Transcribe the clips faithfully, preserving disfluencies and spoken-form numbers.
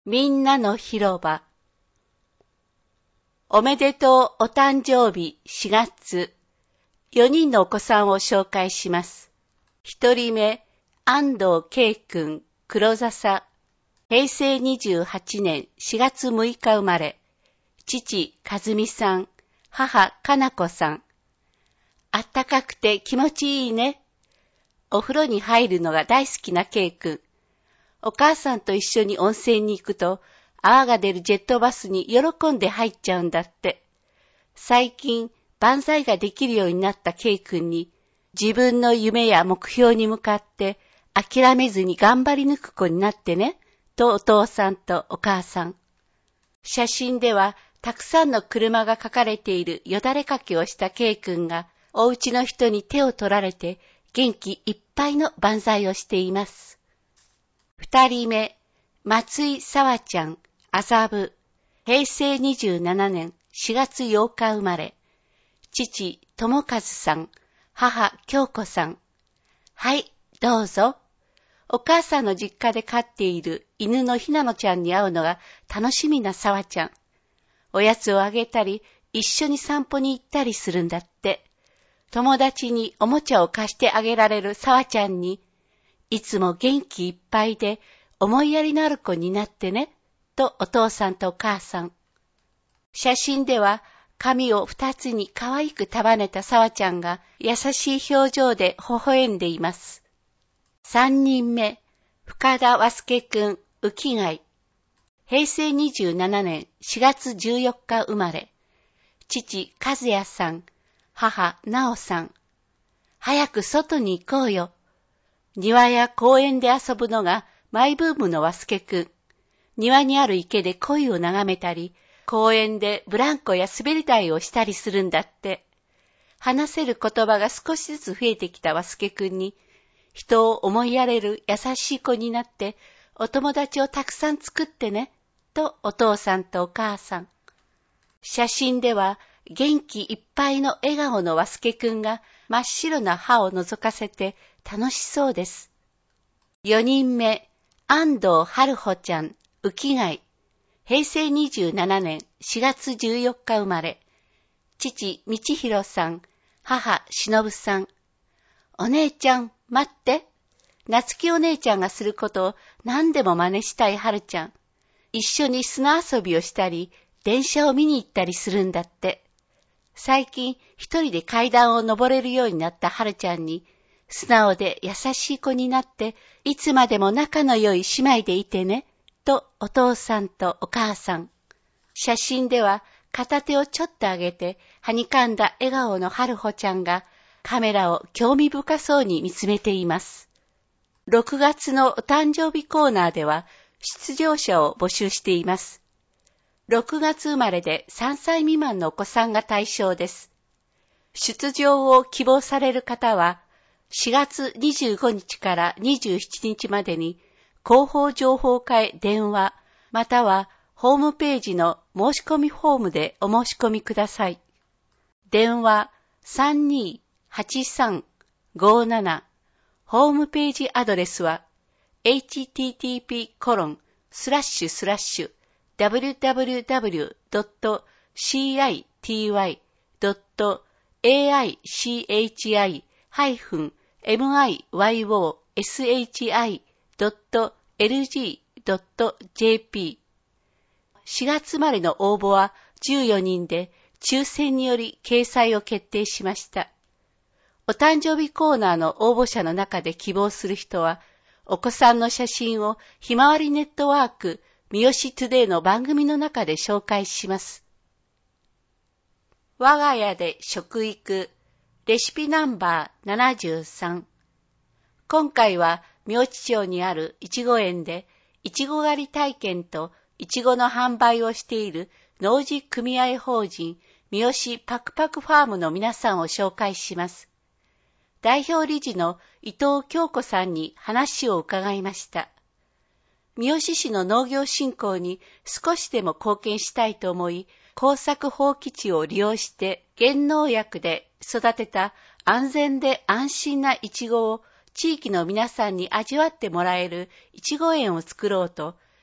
みんなの広場。おめでとうお誕生日しがつ。よにんのお子さんを紹介します。ひとりめ、安藤圭くん、黒笹。へいせいにじゅうはちねんしがつむいか生まれ。父、和美さん。母、かなこさん。あったかくて気持ちいいね。お風呂に入るのが大好きな圭くん。お母さんと一緒に温泉に行くと、泡が出るジェットバスに喜んで入っちゃうんだって。最近、万歳ができるようになった圭くんに、自分の夢や目標に向かって諦めずに頑張り抜く子になってね、とお父さんとお母さん。写真では、たくさんの車が描かれているよだれかけをした圭くんが、お家の人に手を取られて、元気いっぱいの万歳をしています。二人目、松井沙和ちゃん、麻布。へいせいにじゅうななねんしがつようか生まれ。父、智和さん、母、京子さん。はい、どうぞ。お母さんの実家で飼っている犬のひなのちゃんに会うのが楽しみな沙和ちゃん。おやつをあげたり、一緒に散歩に行ったりするんだって。友達におもちゃを貸してあげられる沙和ちゃんに、いつも元気いっぱいで思いやりのある子になってね、とお父さんとお母さん。写真では髪を二つに可愛く束ねた沙和ちゃんが優しい表情で微笑んでいます。三人目、深田和介くん、浮貝。へいせいにじゅうななねんしがつじゅうよっか生まれ。父、和也さん、母、直さん。早く外に行こうよ。庭や公園で遊ぶのがマイブームの和介くん。庭にある池で鯉を眺めたり、公園でブランコや滑り台をしたりするんだって。話せる言葉が少しずつ増えてきた和介くんに、人を思いやれる優しい子になって、お友達をたくさん作ってね、とお父さんとお母さん。写真では元気いっぱいの笑顔の和介くんが真っ白な歯を覗かせて楽しそうです。よにんめ、安藤春穂ちゃん、浮貝。へいせいにじゅうななねんしがつじゅうよっか生まれ。父、道弘さん、母、忍さん。お姉ちゃん、待って。夏希お姉ちゃんがすることを何でも真似したい春ちゃん。一緒に砂遊びをしたり、電車を見に行ったりするんだって。最近一人で階段を登れるようになった春ちゃんに、素直で優しい子になって、いつまでも仲の良い姉妹でいてね、とお父さんとお母さん。写真では片手をちょっと上げて、はにかんだ笑顔の春穂ちゃんがカメラを興味深そうに見つめています。ろくがつのお誕生日コーナーでは出場者を募集しています。ろくがつ生まれでさんさい未満のお子さんが対象です。出場を希望される方は、しがつにじゅうごにちからにじゅうしちにちまでに広報情報課へ電話、またはホームページの申し込みフォームでお申し込みください。電話 さんにーはちさんごーなな、ホームページアドレスは エイチティーティーピーコロンスラッシュスラッシュダブリューダブリューダブリュードットシーアイティーワイドットエーアイシーエイチアイハイフンエムアイワイオーエスエイチアイドットエルジードットジェーピー。しがつ生まれの応募はじゅうよにんで抽選により掲載を決定しました。お誕生日コーナーの応募者の中で希望する人は、お子さんの写真をひまわりネットワーク三好トゥデイの番組の中で紹介します。我が家で食育レシピナンバーななじゅうさん。今回は明知町にあるいちご園でいちご狩り体験といちごの販売をしている農事組合法人三好パクパクファームの皆さんを紹介します。代表理事の伊藤京子さんに話を伺いました。三好市の農業振興に少しでも貢献したいと思い、耕作放棄地を利用して減農薬で育てた安全で安心なイチゴを地域の皆さんに味わってもらえるいちご園を作ろうと、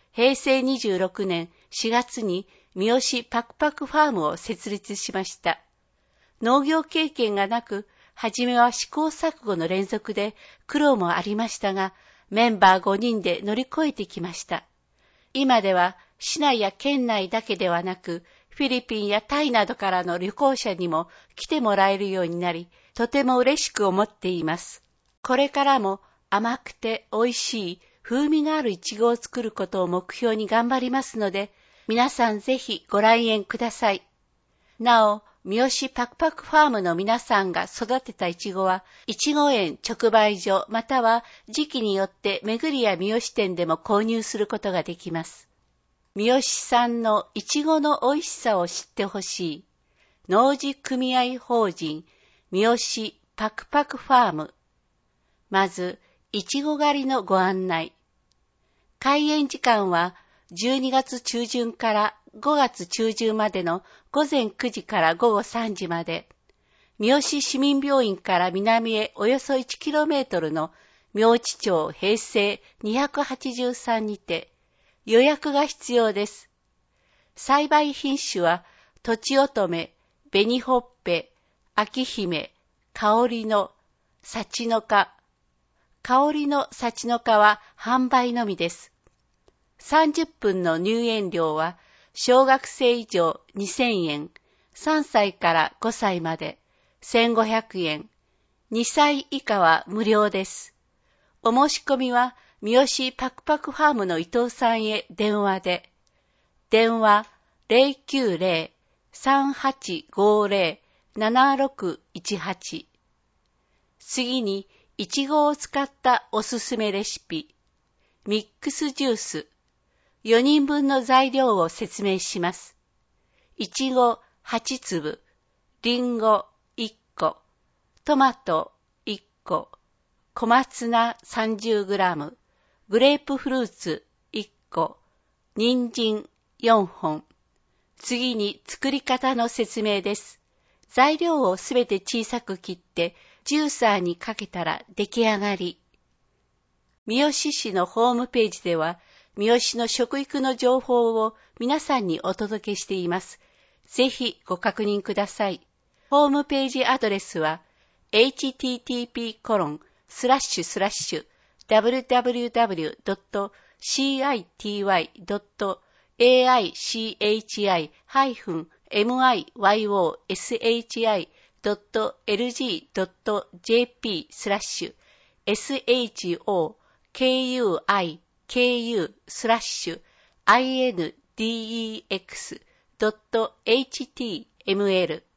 へいせいにじゅうろくねんしがつに三好パクパクファームを設立しました。農業経験がなく、はじめは試行錯誤の連続で苦労もありましたが、メンバーごにんで乗り越えてきました。今では市内や県内だけではなく、フィリピンやタイなどからの旅行者にも来てもらえるようになり、とても嬉しく思っています。これからも甘くて美味しい風味があるイチゴを作ることを目標に頑張りますので、皆さんぜひご来園ください。なお、三好パクパクファームの皆さんが育てたイチゴは、いちご園直売所または時期によってめぐりや三好店でも購入することができます。三好産のイチゴの美味しさを知ってほしい。農事組合法人三好パクパクファーム。まず、イチゴ狩りのご案内。開園時間はじゅうにがつちゅうじゅんからごがつちゅうじゅんまでのごぜんくじからごごさんじまで、三好市民病院から南へおよそいちキロメートルの明知町平成にひゃくはちじゅうさんにて予約が必要です。栽培品種は、とちおとめ、紅ほっぺ、秋姫、香りの、幸の花。香りの幸の花は販売のみです。さんじゅっぷんの入園料は、小学生以上にせんえん、さんさいからごさいまでせんごひゃくえん、にさい以下は無料です。お申し込みは、三好パクパクファームの伊藤さんへ電話で、電話 ゼロきゅうゼロ さんはちごゼロ ななろくいちはち。次に、いちごを使ったおすすめレシピ、ミックスジュース、よにんぶんの材料を説明します。いちごはちつぶ、りんごいっこ、トマトいっこ、小松菜 さんじゅうグラム、グレープフルーツいっこ、人参よんほん。次に作り方の説明です。材料をすべて小さく切ってジューサーにかけたら出来上がり。三好市のホームページでは三好の食育の情報を皆さんにお届けしています。ぜひご確認ください。ホームページアドレスは エイチティーティーピーコロンスラッシュスラッシュダブリュダブリュダブリュドットシーアイティーワイドットエーアイシーエイチアイハイフンエムアイワイオーエスエイチアイドットエルジードットジェーピースラッシュエスエイチオーケーユーアイケーユースラッシュアイエヌディーイーエックスドットエイチティーエムエル。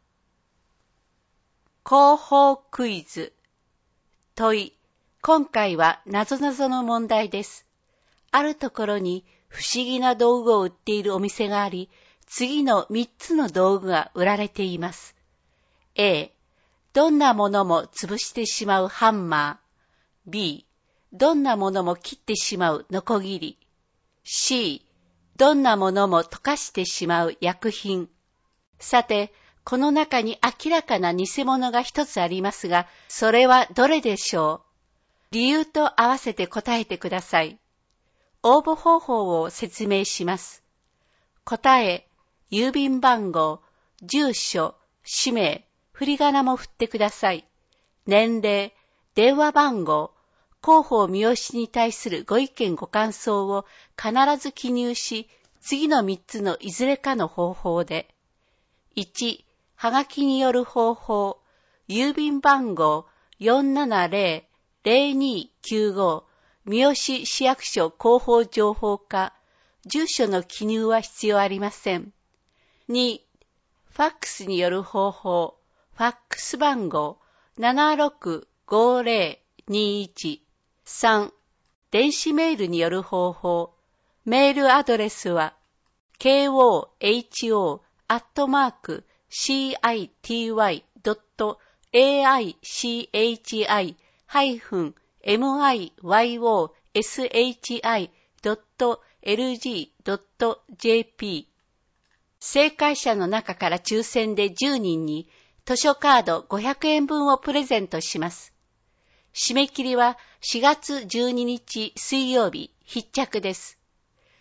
広報クイズ。問い。今回はなぞなぞの問題です。あるところに不思議な道具を売っているお店があり、次のみっつの道具が売られています。A、どんなものも潰してしまうハンマー。B、どんなものも切ってしまうノコギリ。C、どんなものも溶かしてしまう薬品。さて、この中に明らかな偽物が一つありますが、それはどれでしょう？理由と合わせて答えてください。応募方法を説明します。答え、郵便番号、住所、氏名、振り仮名も振ってください。年齢、電話番号、広報三好に対するご意見ご感想を必ず記入し、次のみっつのいずれかの方法で。いち、はがきによる方法、郵便番号 よんななゼロ ゼロにきゅうご、三好市役所広報情報課、住所の記入は必要ありません。に、ファックスによる方法、ファックス番号 ななろくごゼロにいち。さん、電子メールによる方法、メールアドレスは ケーオーエイチオー アットマーク シーアイティーワイ ドット エーアイシーエイチアイ ハイフン エムアイワイオーエスエイチアイ ドット エルジー ドット ジェーピー。正解者の中から抽選でじゅうにんに図書カードごひゃくえんぶんをプレゼントします。締め切りはしがつじゅうににち水曜日必着です。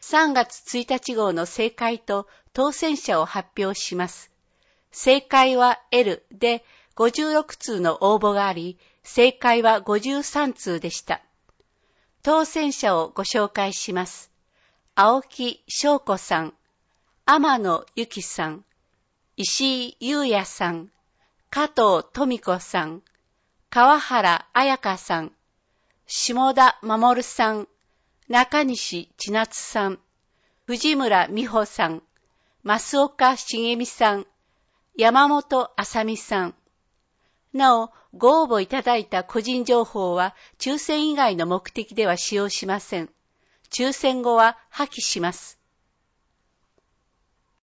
さんがつついたち号の正解と当選者を発表します。正解は エル でごじゅうろくつうの応募があり、正解はごじゅうさんつうでした。当選者をご紹介します。青木翔子さん、天野由紀さん、石井優也さん、加藤富子さん、川原彩香さん、下田守さん、中西千夏さん、藤村美穂さん、増岡茂美さん、山本麻美さん。なお、ご応募いただいた個人情報は抽選以外の目的では使用しません。抽選後は破棄します。